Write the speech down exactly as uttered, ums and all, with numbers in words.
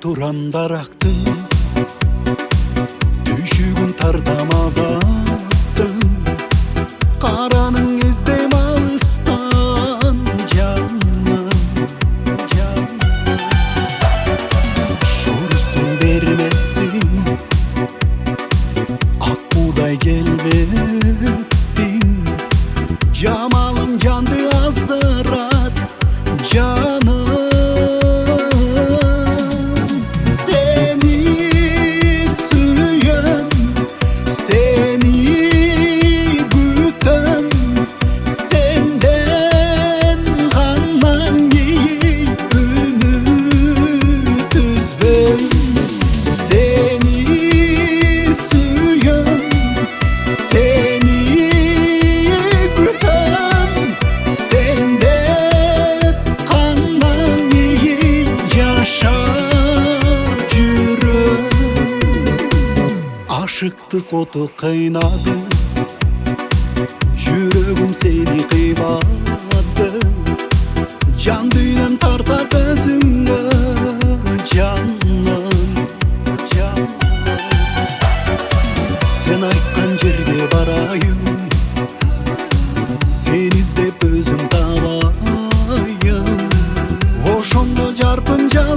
турам дарактын, түйшүгүн тартам азаптын, караның эздейм алыстан жаным, жаным. Шурсун бермесин, ак будай келбеттин, жамалың жанды аздырат жаным. Ашыктык оту кыйнады, жүрөгүм сени кыймады, жан дүйнөм тартат өзүңө жаным, жаным. Сен айткан жерге барайын, сени издеп өзүм табайын, ошондо жарпым жан